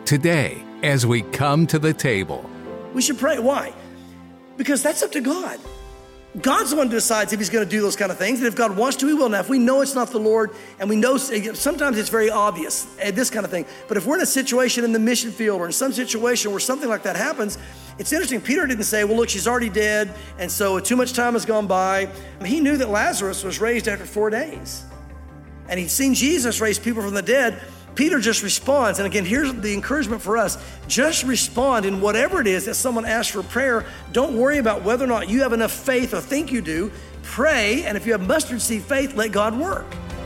today as we come to the table. We should pray. Why? Because that's up to God. God's the one who decides if he's going to do those kind of things. And if God wants to, he will. Now, if we know it's not the Lord, and we know sometimes it's very obvious, this kind of thing. But if we're in a situation in the mission field or in some situation where something like that happens, it's interesting. Peter didn't say, well, look, she's already dead, and so too much time has gone by. He knew that Lazarus was raised after 4 days. And he'd seen Jesus raise people from the dead. Peter just responds. And again, here's the encouragement for us. Just respond in whatever it is that someone asks for prayer. Don't worry about whether or not you have enough faith or think you do. Pray, and if you have mustard seed faith, let God work.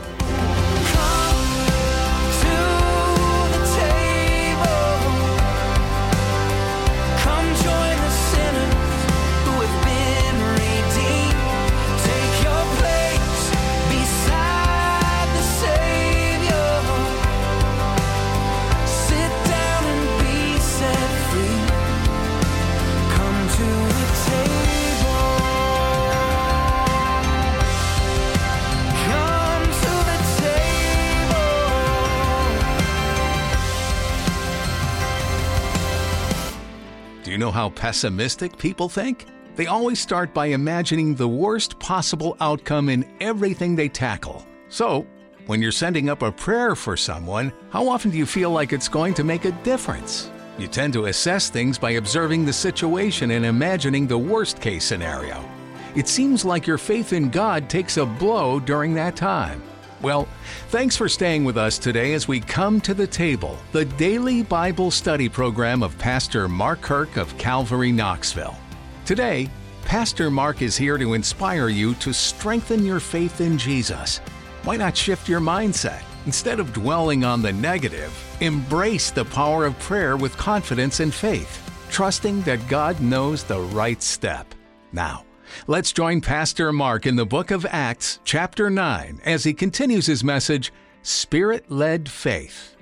Do you know how pessimistic people think? They always start by imagining the worst possible outcome in everything they tackle. So, when you're sending up a prayer for someone, how often do you feel like it's going to make a difference? You tend to assess things by observing the situation and imagining the worst-case scenario. It seems like your faith in God takes a blow during that time. Well, thanks for staying with us today as we come to the table, the daily Bible study program of Pastor Mark Kirk of Calvary, Knoxville. Today, Pastor Mark is here to inspire you to strengthen your faith in Jesus. Why not shift your mindset? Instead of dwelling on the negative, embrace the power of prayer with confidence and faith, trusting that God knows the right step. Now, let's join Pastor Mark in the book of Acts, chapter 9, as he continues his message, Spirit-Led Faith.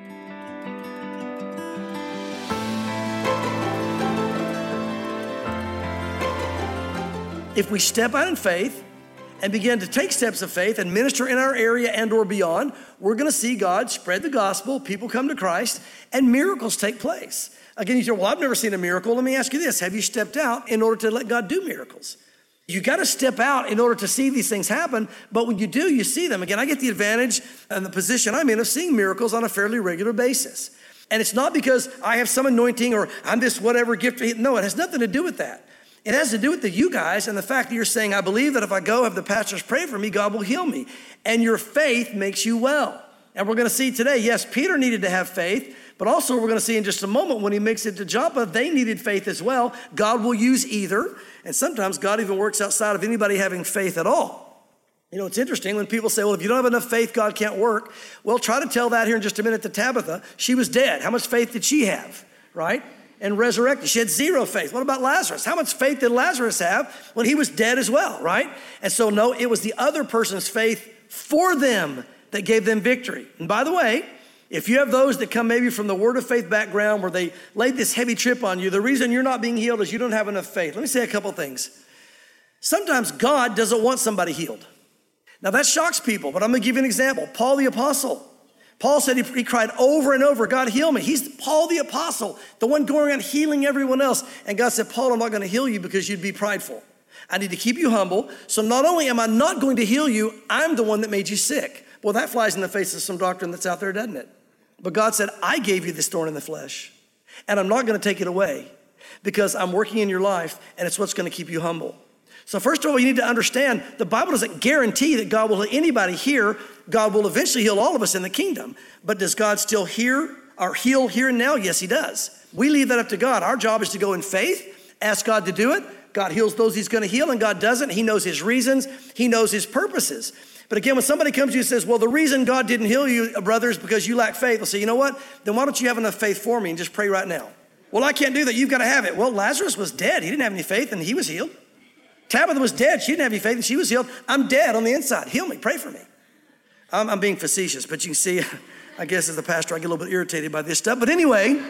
If we step out in faith and begin to take steps of faith and minister in our area and or beyond, we're going to see God spread the gospel, people come to Christ, and miracles take place. Again, you say, well, I've never seen a miracle. Let me ask you this. Have you stepped out in order to let God do miracles? You got to step out in order to see these things happen, but when you do, you see them. Again, I get the advantage and the position I'm in of seeing miracles on a fairly regular basis. And it's not because I have some anointing or I'm this whatever gift. No, it has nothing to do with that. It has to do with you guys and the fact that you're saying, I believe that if I go have the pastors pray for me, God will heal me. And your faith makes you well. And we're going to see today, yes, Peter needed to have faith, but also we're going to see in just a moment when he makes it to Joppa, they needed faith as well. God will use either. And sometimes God even works outside of anybody having faith at all. You know, it's interesting when people say, well, if you don't have enough faith, God can't work. Well, try to tell that here in just a minute to Tabitha. She was dead. How much faith did she have, right? And resurrected. She had zero faith. What about Lazarus? How much faith did Lazarus have when he was dead as well, right? And so no, it was the other person's faith for them that gave them victory. And by the way, if you have those that come maybe from the word of faith background where they laid this heavy trip on you, the reason you're not being healed is you don't have enough faith. Let me say a couple things. Sometimes God doesn't want somebody healed. Now that shocks people, but I'm going to give you an example. Paul the Apostle. Paul said he cried over and over, God, heal me. He's Paul the Apostle, the one going around healing everyone else. And God said, Paul, I'm not going to heal you because you'd be prideful. I need to keep you humble. So not only am I not going to heal you, I'm the one that made you sick. Well, that flies in the face of some doctrine that's out there, doesn't it? But God said, I gave you this thorn in the flesh, and I'm not going to take it away because I'm working in your life, and it's what's going to keep you humble. So first of all, you need to understand the Bible doesn't guarantee that God will let anybody hear. God will eventually heal all of us in the kingdom. But does God still heal here and now? Yes, he does. We leave that up to God. Our job is to go in faith, ask God to do it. God heals those he's going to heal, and God doesn't. He knows his reasons. He knows his purposes. But again, when somebody comes to you and says, well, the reason God didn't heal you, brother, is because you lack faith. I'll say, you know what? Then why don't you have enough faith for me and just pray right now? Well, I can't do that. You've got to have it. Well, Lazarus was dead. He didn't have any faith, and he was healed. Tabitha was dead. She didn't have any faith, and she was healed. I'm dead on the inside. Heal me. Pray for me. I'm being facetious, but you can see, I guess as a pastor, I get a little bit irritated by this stuff. But anyway,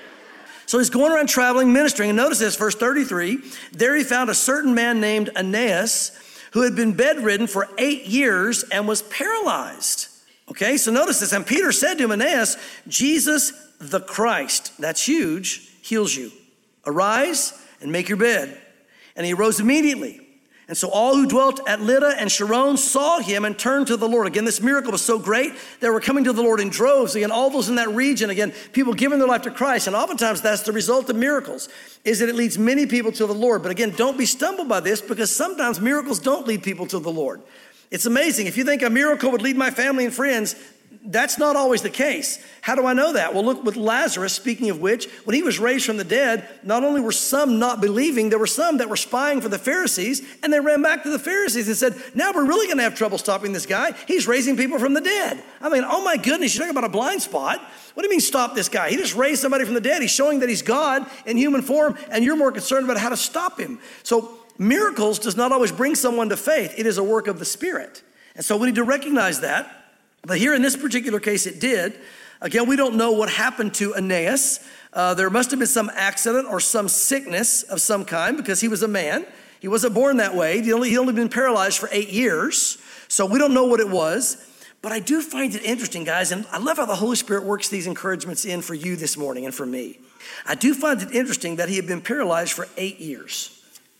so he's going around traveling, ministering. And notice this, verse 33. There he found a certain man named Aeneas who had been bedridden for 8 years and was paralyzed. Okay, so notice this. And Peter said to him, Aeneas, Jesus the Christ, that's huge, heals you. Arise and make your bed. And he arose immediately. And so all who dwelt at Lydda and Sharon saw him and turned to the Lord. Again, this miracle was so great, they were coming to the Lord in droves. Again, all those in that region, again, people giving their life to Christ. And oftentimes that's the result of miracles, is that it leads many people to the Lord. But again, don't be stumbled by this, because sometimes miracles don't lead people to the Lord. It's amazing. If you think a miracle would lead my family and friends, that's not always the case. How do I know that? Well, look with Lazarus, speaking of which, when he was raised from the dead, not only were some not believing, there were some that were spying for the Pharisees, and they ran back to the Pharisees and said, now we're really going to have trouble stopping this guy. He's raising people from the dead. I mean, oh my goodness, you're talking about a blind spot. What do you mean stop this guy? He just raised somebody from the dead. He's showing that he's God in human form, and you're more concerned about how to stop him. So miracles does not always bring someone to faith. It is a work of the Spirit. And so we need to recognize that. But here in this particular case, it did. Again, we don't know what happened to Aeneas. There must have been some accident or some sickness of some kind, because he was a man. He wasn't born that way. He'd only been paralyzed for 8 years. So we don't know what it was. But I do find it interesting, guys, and I love how the Holy Spirit works these encouragements in for you this morning and for me. I do find it interesting that he had been paralyzed for 8 years.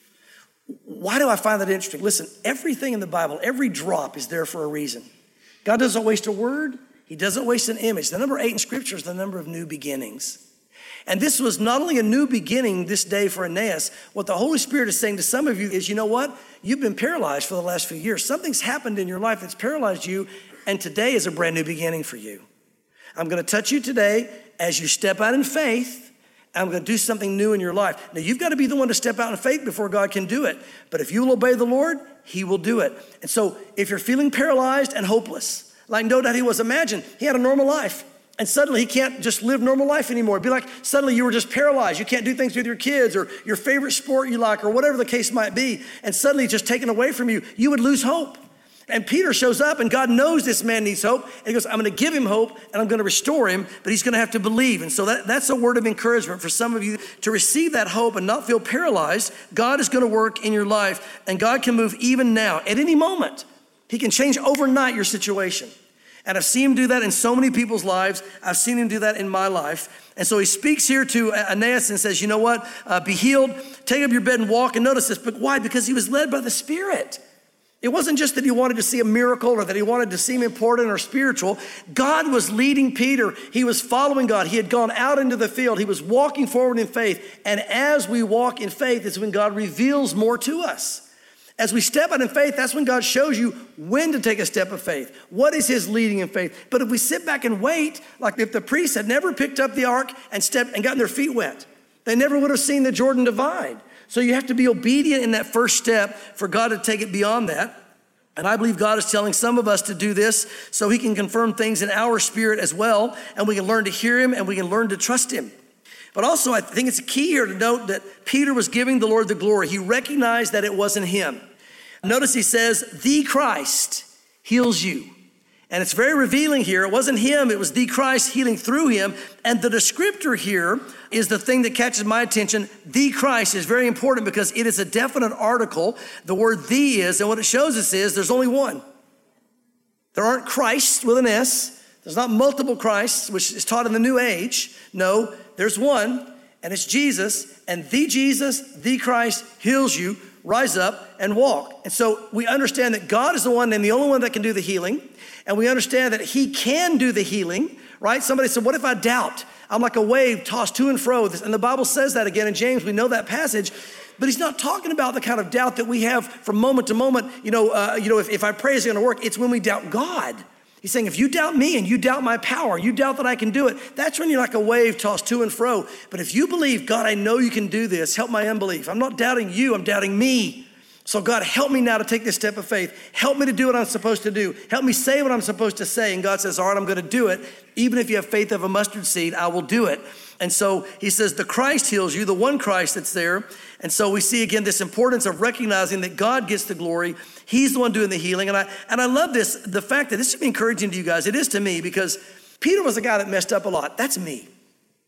Why do I find that interesting? Listen, everything in the Bible, every drop is there for a reason. God doesn't waste a word. He doesn't waste an image. The number 8 in Scripture is the number of new beginnings. And this was not only a new beginning this day for Aeneas. What the Holy Spirit is saying to some of you is, you know what? You've been paralyzed for the last few years. Something's happened in your life that's paralyzed you, and today is a brand new beginning for you. I'm going to touch you today as you step out in faith. I'm going to do something new in your life. Now, you've got to be the one to step out in faith before God can do it. But if you will obey the Lord, he will do it. And so if you're feeling paralyzed and hopeless, like no doubt he was, imagine he had a normal life, and suddenly he can't just live normal life anymore. It'd be like suddenly you were just paralyzed. You can't do things with your kids or your favorite sport you like or whatever the case might be, and suddenly it's just taken away from you. You would lose hope. And Peter shows up, and God knows this man needs hope. And he goes, I'm going to give him hope, and I'm going to restore him, but he's going to have to believe. And so that's a word of encouragement for some of you to receive that hope and not feel paralyzed. God is going to work in your life, and God can move even now, at any moment. He can change overnight your situation. And I've seen him do that in so many people's lives. I've seen him do that in my life. And so he speaks here to Aeneas and says, you know what? Be healed, take up your bed and walk. And notice this, but why? Because he was led by the Spirit. It wasn't just that he wanted to see a miracle or that he wanted to seem important or spiritual. God was leading Peter. He was following God. He had gone out into the field. He was walking forward in faith. And as we walk in faith, it's when God reveals more to us. As we step out in faith, that's when God shows you when to take a step of faith. What is his leading in faith? But if we sit back and wait, like if the priests had never picked up the ark and stepped and gotten their feet wet, they never would have seen the Jordan divide. So you have to be obedient in that first step for God to take it beyond that. And I believe God is telling some of us to do this so he can confirm things in our spirit as well, and we can learn to hear him and we can learn to trust him. But also, I think it's key here to note that Peter was giving the Lord the glory. He recognized that it wasn't him. Notice he says, the Christ heals you. And it's very revealing here. It wasn't him, it was the Christ healing through him. And the descriptor here is the thing that catches my attention. The Christ is very important because it is a definite article. The word the is, and what it shows us is there's only one. There aren't Christs with an S. There's not multiple Christs, which is taught in the New Age. No, there's one, and it's Jesus. And the Jesus, the Christ, heals you. Rise up and walk. And so we understand that God is the one and the only one that can do the healing. And we understand that he can do the healing, right? Somebody said, what if I doubt? I'm like a wave tossed to and fro. And the Bible says that again in James. We know that passage. But he's not talking about the kind of doubt that we have from moment to moment. If I pray it's going to work, it's when we doubt God. He's saying, if you doubt me and you doubt my power, you doubt that I can do it, that's when you're like a wave tossed to and fro. But if you believe, God, I know you can do this, help my unbelief. I'm not doubting you, I'm doubting me. So God, help me now to take this step of faith. Help me to do what I'm supposed to do. Help me say what I'm supposed to say. And God says, all right, I'm going to do it. Even if you have faith of a mustard seed, I will do it. And so he says, the Christ heals you, the one Christ that's there. And so we see again this importance of recognizing that God gets the glory. He's the one doing the healing. And I love this, the fact that this should be encouraging to you guys. It is to me because Peter was a guy that messed up a lot. That's me.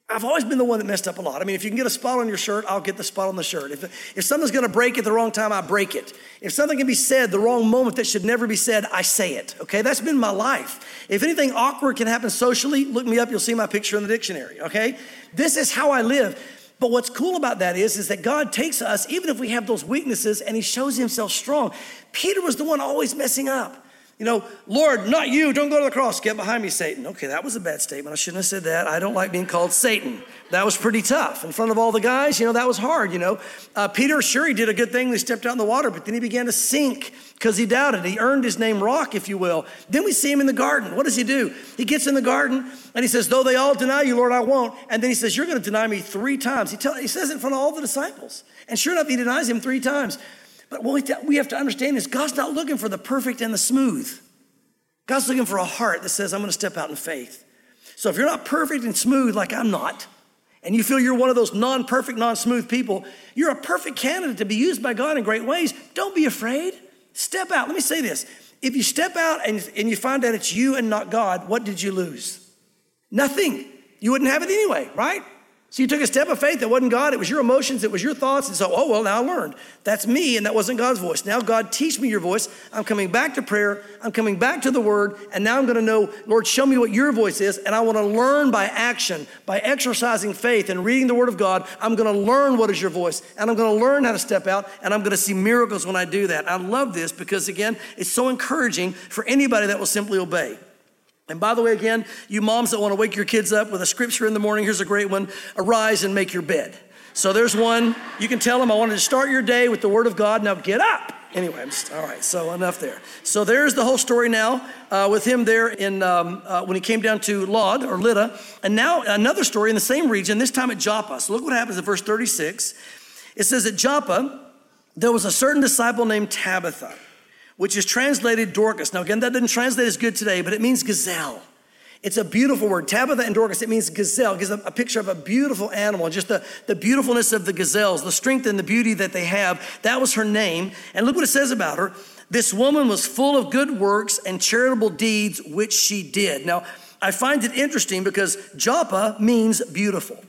I've always been the one that messed up a lot. I mean, if you can get a spot on your shirt, I'll get the spot on the shirt. If something's gonna break at the wrong time, I break it. If something can be said the wrong moment that should never be said, I say it, okay? That's been my life. If anything awkward can happen socially, look me up, you'll see my picture in the dictionary, okay? This is how I live. But what's cool about that is that God takes us, even if we have those weaknesses, and he shows himself strong. Peter was the one always messing up. You know, Lord, not you, don't go to the cross. Get behind me, Satan. Okay, that was a bad statement. I shouldn't have said that. I don't like being called Satan. That was pretty tough. In front of all the guys, that was hard, Peter, sure, he did a good thing. He stepped out in the water, but then he began to sink because he doubted. He earned his name Rock, if you will. Then we see him in the garden. What does he do? He gets in the garden and he says, though they all deny you, Lord, I won't. And then he says, you're going to deny me 3 times. He says it in front of all the disciples. And sure enough, he denies him 3 times. But what we have to understand is God's not looking for the perfect and the smooth. God's looking for a heart that says, I'm going to step out in faith. So if you're not perfect and smooth like I'm not, and you feel you're one of those non-perfect, non-smooth people, you're a perfect candidate to be used by God in great ways. Don't be afraid. Step out. Let me say this. If you step out and you find out it's you and not God, what did you lose? Nothing. You wouldn't have it anyway, right? So you took a step of faith that wasn't God. It was your emotions. It was your thoughts. And so, now I learned. That's me, and that wasn't God's voice. Now, God, teach me your voice. I'm coming back to prayer. I'm coming back to the word. And now I'm going to know, Lord, show me what your voice is. And I want to learn by action, by exercising faith and reading the word of God. I'm going to learn what is your voice. And I'm going to learn how to step out. And I'm going to see miracles when I do that. I love this because, again, it's so encouraging for anybody that will simply obey. And by the way, again, you moms that want to wake your kids up with a scripture in the morning, here's a great one. Arise and make your bed. So there's one. You can tell them, I wanted to start your day with the word of God. Now get up. Anyway, all right, so enough there. So there's the whole story now with him there in when he came down to Lydda. And now another story in the same region, this time at Joppa. So look what happens in verse 36. It says at Joppa, there was a certain disciple named Tabitha, which is translated Dorcas. Now again, that doesn't translate as good today, but it means gazelle. It's a beautiful word. Tabitha and Dorcas, it means gazelle. It gives a picture of a beautiful animal, just the beautifulness of the gazelles, the strength and the beauty that they have. That was her name. And look what it says about her. This woman was full of good works and charitable deeds, which she did. Now, I find it interesting because Joppa means beautiful.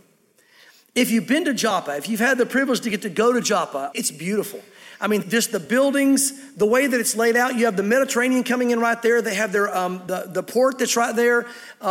If you've been to Joppa, if you've had the privilege to get to go to Joppa, it's beautiful. I mean, just the buildings, the way that it's laid out. You have the Mediterranean coming in right there. They have their the port that's right there,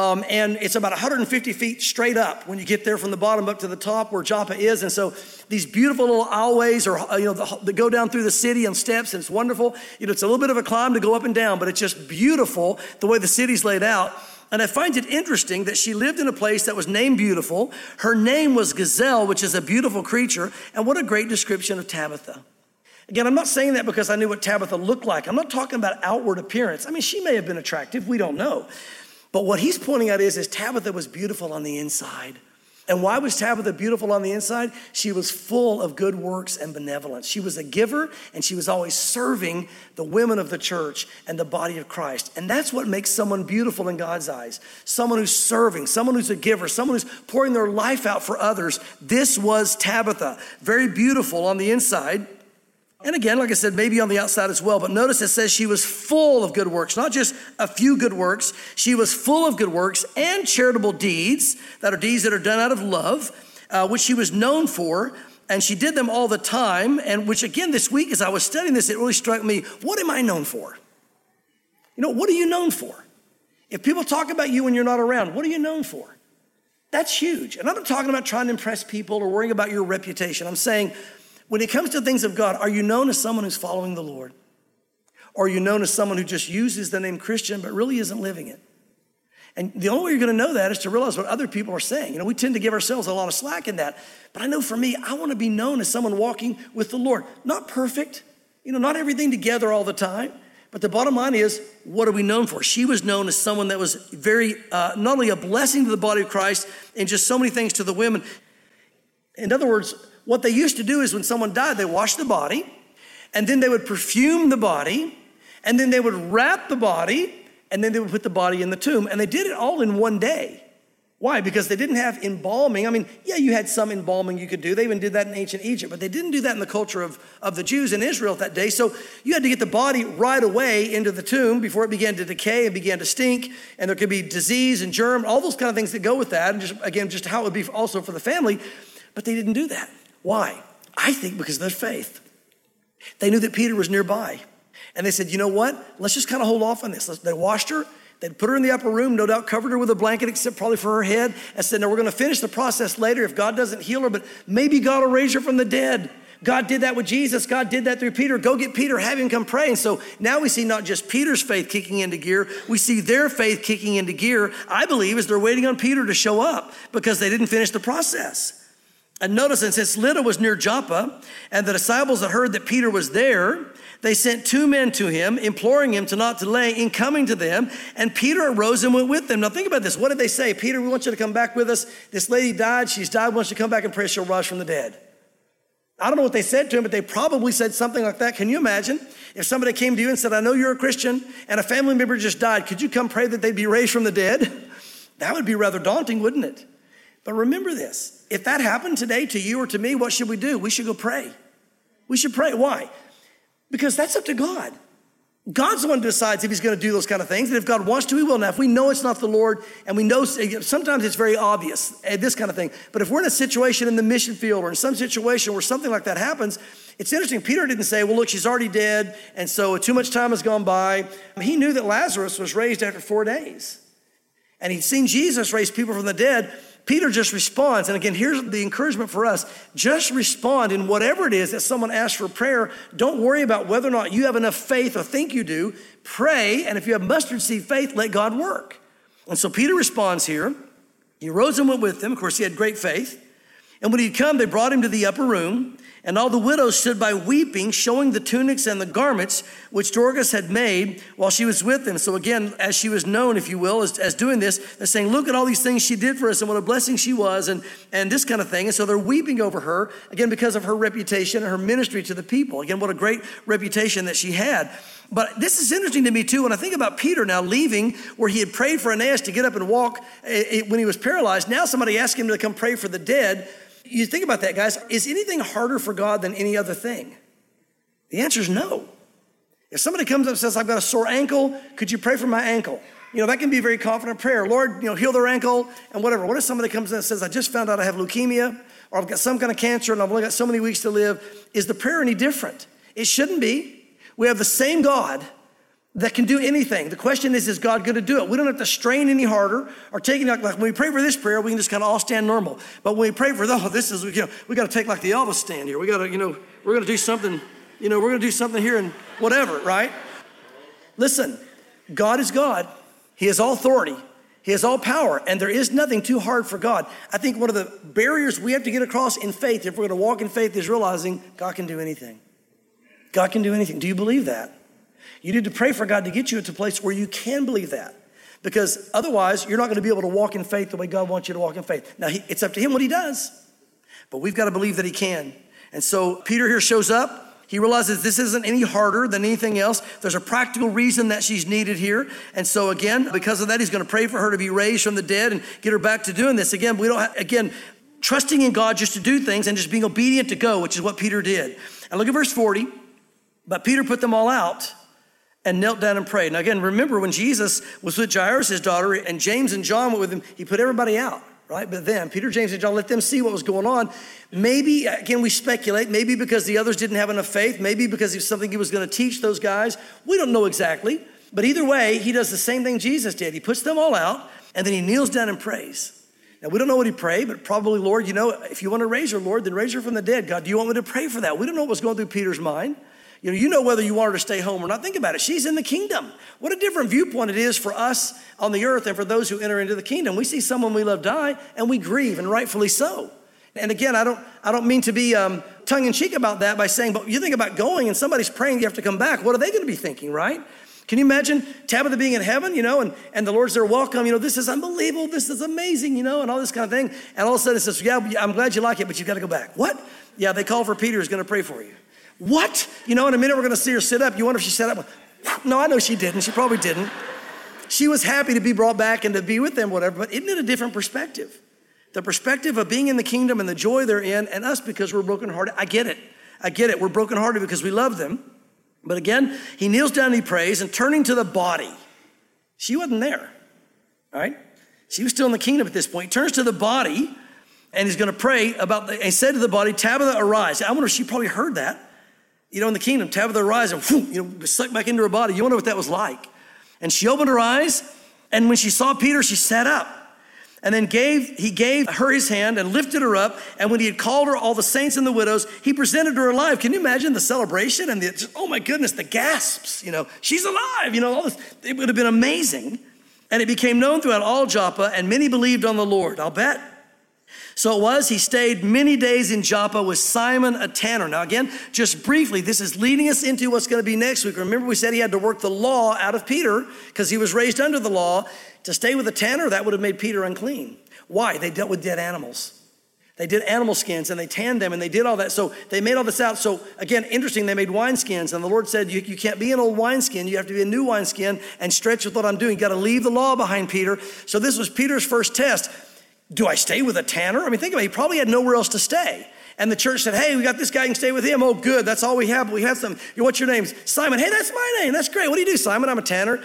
and it's about 150 feet straight up when you get there from the bottom up to the top where Joppa is. And so these beautiful little alleyways, or that go down through the city on steps, and it's wonderful. It's a little bit of a climb to go up and down, but it's just beautiful the way the city's laid out. And I find it interesting that she lived in a place that was named Beautiful. Her name was Gazelle, which is a beautiful creature. And what a great description of Tabitha. Again, I'm not saying that because I knew what Tabitha looked like. I'm not talking about outward appearance. I mean, she may have been attractive. We don't know. But what he's pointing out is Tabitha was beautiful on the inside. And why was Tabitha beautiful on the inside? She was full of good works and benevolence. She was a giver, and she was always serving the women of the church and the body of Christ. And that's what makes someone beautiful in God's eyes. Someone who's serving, someone who's a giver, someone who's pouring their life out for others. This was Tabitha, very beautiful on the inside. And again, like I said, maybe on the outside as well. But notice it says she was full of good works, not just a few good works. She was full of good works and charitable deeds that are done out of love, which she was known for. And she did them all the time. And which again, this week, as I was studying this, it really struck me. What am I known for? What are you known for? If people talk about you when you're not around, what are you known for? That's huge. And I'm not talking about trying to impress people or worrying about your reputation. I'm saying, when it comes to things of God, are you known as someone who's following the Lord? Or are you known as someone who just uses the name Christian but really isn't living it? And the only way you're going to know that is to realize what other people are saying. We tend to give ourselves a lot of slack in that. But I know for me, I want to be known as someone walking with the Lord. Not perfect, not everything together all the time. But the bottom line is, what are we known for? She was known as someone that was very, not only a blessing to the body of Christ and just so many things to the women. In other words, what they used to do is when someone died, they washed the body, and then they would perfume the body, and then they would wrap the body, and then they would put the body in the tomb. And they did it all in one day. Why? Because they didn't have embalming. I mean, yeah, you had some embalming you could do. They even did that in ancient Egypt, but they didn't do that in the culture of the Jews in Israel at that day. So you had to get the body right away into the tomb before it began to decay and began to stink, and there could be disease and germ, all those kind of things that go with that, and just how it would be also for the family. But they didn't do that. Why? I think because of their faith. They knew that Peter was nearby, and they said, you know what? Let's just kind of hold off on this. They washed her. They'd put her in the upper room, no doubt covered her with a blanket, except probably for her head, and said, no, we're going to finish the process later if God doesn't heal her, but maybe God will raise her from the dead. God did that with Jesus. God did that through Peter. Go get Peter, have him come pray. And so now we see not just Peter's faith kicking into gear, we see their faith kicking into gear, I believe, as they're waiting on Peter to show up because they didn't finish the process. And notice, and since Lydda was near Joppa, and the disciples had heard that Peter was there, they sent 2 men to him, imploring him to not delay in coming to them. And Peter arose and went with them. Now think about this. What did they say? Peter, we want you to come back with us. This lady died. She's died. We want you to come back and pray she'll rise from the dead. I don't know what they said to him, but they probably said something like that. Can you imagine if somebody came to you and said, I know you're a Christian and a family member just died. Could you come pray that they'd be raised from the dead? That would be rather daunting, wouldn't it? But remember this. If that happened today to you or to me, what should we do? We should go pray. We should pray. Why? Because that's up to God. God's the one who decides if he's going to do those kind of things. And if God wants to, he will. Now, if we know it's not the Lord, and we know sometimes it's very obvious, this kind of thing. But if we're in a situation in the mission field or in some situation where something like that happens, it's interesting. Peter didn't say, well, look, she's already dead, and so too much time has gone by. He knew that Lazarus was raised after 4 days. And he'd seen Jesus raise people from the dead. Peter just responds. And again, here's the encouragement for us. Just respond in whatever it is that someone asks for prayer. Don't worry about whether or not you have enough faith or think you do. Pray, and if you have mustard seed faith, let God work. And so Peter responds here. He rose and went with them. Of course, he had great faith. And when he'd come, they brought him to the upper room. And all the widows stood by weeping, showing the tunics and the garments which Dorcas had made while she was with them. So again, as she was known, if you will, as doing this, they're saying, look at all these things she did for us and what a blessing she was and this kind of thing. And so they're weeping over her, again, because of her reputation and her ministry to the people. Again, what a great reputation that she had. But this is interesting to me too, when I think about Peter now leaving where he had prayed for Aeneas to get up and walk when he was paralyzed. Now somebody asked him to come pray for the dead. You think about that, guys. Is anything harder for God than any other thing? The answer is no. If somebody comes up and says, I've got a sore ankle, could you pray for my ankle? You know, that can be a very confident prayer. Lord, heal their ankle and whatever. What if somebody comes in and says, I just found out I have leukemia or I've got some kind of cancer and I've only got so many weeks to live? Is the prayer any different? It shouldn't be. We have the same God that can do anything. The question is God going to do it? We don't have to strain any harder or take it like when we pray for this prayer, we can just kind of all stand normal. But when we pray for this is, we got to take like the Elvis stand here. We got to, we're going to do something, we're going to do something here and whatever, right? Listen, God is God. He has all authority. He has all power, and there is nothing too hard for God. I think one of the barriers we have to get across in faith, if we're going to walk in faith, is realizing God can do anything. God can do anything. Do you believe that? You need to pray for God to get you to a place where you can believe that, because otherwise you're not going to be able to walk in faith the way God wants you to walk in faith. Now, it's up to him what he does, but we've got to believe that he can. And so Peter here shows up. He realizes this isn't any harder than anything else. There's a practical reason that she's needed here. And so again, because of that, he's going to pray for her to be raised from the dead and get her back to doing this. Again, trusting in God just to do things and just being obedient to go, which is what Peter did. And look at verse 40. But Peter put them all out and knelt down and prayed. Now again, remember when Jesus was with Jairus, his daughter, and James and John went with him, he put everybody out, right? But then Peter, James, and John, let them see what was going on. Maybe, again, we speculate, maybe because the others didn't have enough faith, maybe because it was something he was going to teach those guys. We don't know exactly. But either way, he does the same thing Jesus did. He puts them all out, and then he kneels down and prays. Now, we don't know what he prayed, but probably, Lord, if you want to raise her, Lord, then raise her from the dead. God, do you want me to pray for that? We don't know what was going through Peter's mind. You know whether you want her to stay home or not. Think about it. She's in the kingdom. What a different viewpoint it is for us on the earth and for those who enter into the kingdom. We see someone we love die and we grieve, and rightfully so. And again, I don't mean to be tongue-in-cheek about that by saying, but you think about going and somebody's praying you have to come back. What are they going to be thinking, right? Can you imagine Tabitha being in heaven, and the Lord's there, welcome, this is unbelievable, this is amazing, and all this kind of thing. And all of a sudden it says, yeah, I'm glad you like it, but you've got to go back. What? Yeah, they call for Peter who's going to pray for you. What? In a minute we're going to see her sit up. You wonder if she sat up? No, I know she didn't. She probably didn't. she was happy to be brought back and to be with them, whatever, but isn't it a different perspective? The perspective of being in the kingdom and the joy they're in, and us because we're brokenhearted. I get it. We're brokenhearted because we love them. But again, he kneels down and he prays, and turning to the body. She wasn't there, all right? She was still in the kingdom at this point. He turns to the body, and he's going to pray and he said to the body, Tabitha, arise. I wonder if she probably heard that. You know, in the kingdom, Tabitha, arise, and sucked back into her body. You wonder what that was like. And she opened her eyes, and when she saw Peter, she sat up. And then he gave her his hand and lifted her up. And when he had called her, all the saints and the widows, he presented her alive. Can you imagine the celebration and oh my goodness, the gasps, she's alive, all this. It would have been amazing. And it became known throughout all Joppa, and many believed on the Lord, I'll bet. So it was, he stayed many days in Joppa with Simon, a tanner. Now again, just briefly, this is leading us into what's going to be next week. Remember we said he had to work the law out of Peter because he was raised under the law. To stay with a tanner, that would have made Peter unclean. Why? They dealt with dead animals. They did animal skins and they tanned them and they did all that. So they made all this out. So again, interesting, they made wineskins, and the Lord said, you can't be an old wineskin. You have to be a new wineskin and stretch with what I'm doing. You got to leave the law behind, Peter. So this was Peter's first test. Do I stay with a tanner? I mean, think about it. He probably had nowhere else to stay. And the church said, hey, we got this guy, you can stay with him. Oh, good, that's all we have. We have some. What's your name? Simon. Hey, that's my name. That's great. What do you do, Simon? I'm a tanner.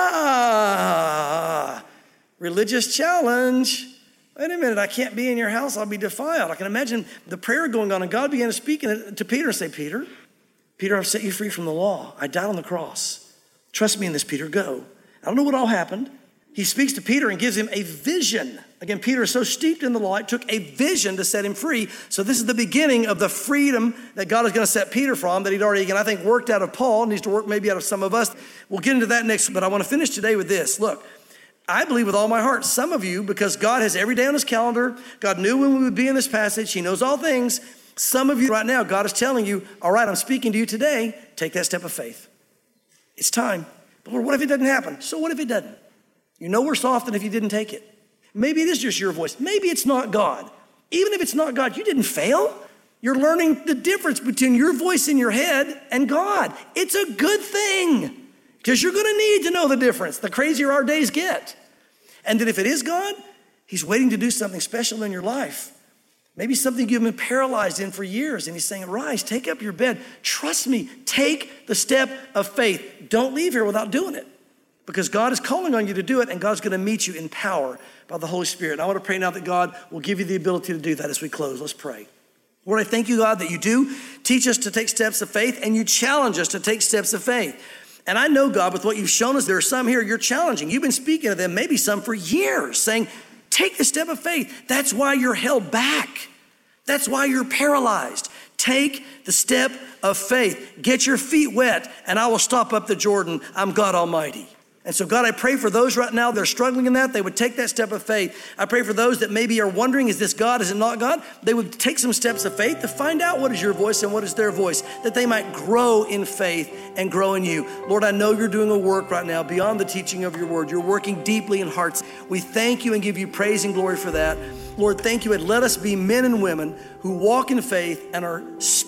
Religious challenge. Wait a minute, I can't be in your house. I'll be defiled. I can imagine the prayer going on, and God began to speak to Peter and say, Peter, I've set you free from the law. I died on the cross. Trust me in this, Peter, go. I don't know what all happened. He speaks to Peter and gives him a vision. Again, Peter is so steeped in the law, it took a vision to set him free. So this is the beginning of the freedom that God is going to set Peter from, that he'd already, again, I think, worked out of Paul, needs to work maybe out of some of us. We'll get into that next, but I want to finish today with this. Look, I believe with all my heart, some of you, because God has every day on his calendar, God knew when we would be in this passage, he knows all things. Some of you right now, God is telling you, all right, I'm speaking to you today, take that step of faith. It's time. But Lord, what if it doesn't happen? So what if it doesn't? You're no worse off than if you didn't take it. Maybe it is just your voice. Maybe it's not God. Even if it's not God, you didn't fail. You're learning the difference between your voice in your head and God. It's a good thing because you're going to need to know the difference the crazier our days get. And that if it is God, he's waiting to do something special in your life. Maybe something you've been paralyzed in for years, and he's saying, rise, take up your bed. Trust me, take the step of faith. Don't leave here without doing it. Because God is calling on you to do it, and God's going to meet you in power by the Holy Spirit. And I want to pray now that God will give you the ability to do that as we close. Let's pray. Lord, I thank you, God, that you do teach us to take steps of faith, and you challenge us to take steps of faith. And I know, God, with what you've shown us, there are some here you're challenging. You've been speaking to them, maybe some for years, saying, take the step of faith. That's why you're held back. That's why you're paralyzed. Take the step of faith. Get your feet wet, and I will stop up the Jordan. I'm God Almighty. And so, God, I pray for those right now that are struggling in that, they would take that step of faith. I pray for those that maybe are wondering, is this God, is it not God? They would take some steps of faith to find out what is your voice and what is their voice, that they might grow in faith and grow in you. Lord, I know you're doing a work right now beyond the teaching of your word. You're working deeply in hearts. We thank you and give you praise and glory for that. Lord, thank you, and let us be men and women who walk in faith and are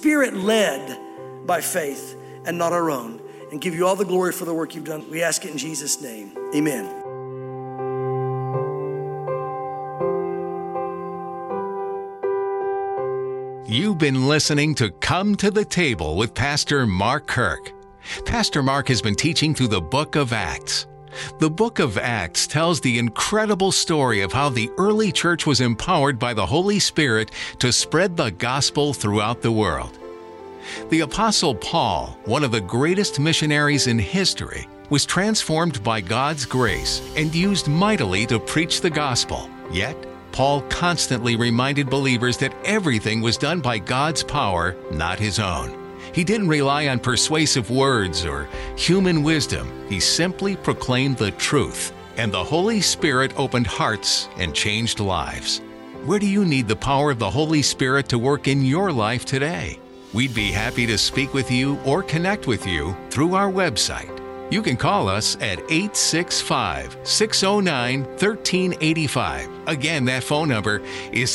spirit-led by faith and not our own. And give you all the glory for the work you've done. We ask it in Jesus' name. Amen. You've been listening to Come to the Table with Pastor Mark Kirk. Pastor Mark has been teaching through the book of Acts. The book of Acts tells the incredible story of how the early church was empowered by the Holy Spirit to spread the gospel throughout the world. The Apostle Paul, one of the greatest missionaries in history, was transformed by God's grace and used mightily to preach the gospel. Yet, Paul constantly reminded believers that everything was done by God's power, not his own. He didn't rely on persuasive words or human wisdom. He simply proclaimed the truth, and the Holy Spirit opened hearts and changed lives. Where do you need the power of the Holy Spirit to work in your life today? We'd be happy to speak with you or connect with you through our website. You can call us at 865-609-1385. Again, that phone number is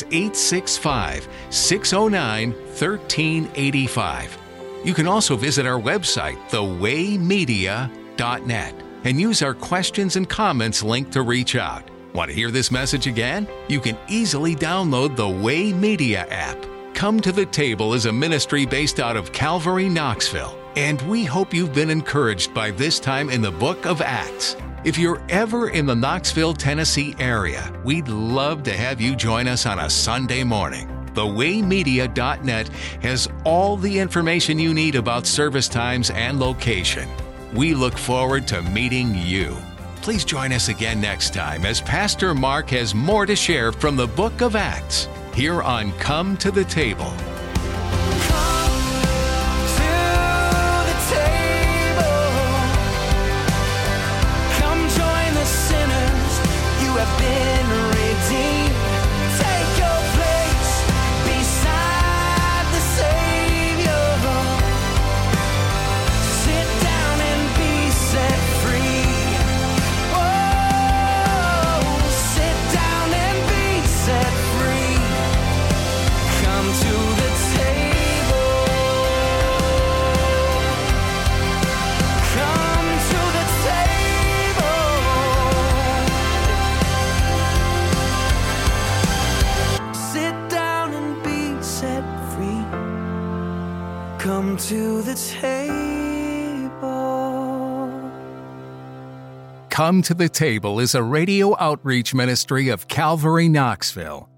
865-609-1385. You can also visit our website, thewaymedia.net. and use our questions and comments link to reach out. Want to hear this message again? You can easily download the Way Media app. Come to the Table is a ministry based out of Calvary, Knoxville, and we hope you've been encouraged by this time in the book of Acts. If you're ever in the Knoxville, Tennessee area, we'd love to have you join us on a Sunday morning. TheWayMedia.net has all the information you need about service times and location. We look forward to meeting you. Please join us again next time as Pastor Mark has more to share from the book of Acts here on Come to the Table. Come to the table. Come to the Table is a radio outreach ministry of Calvary, Knoxville.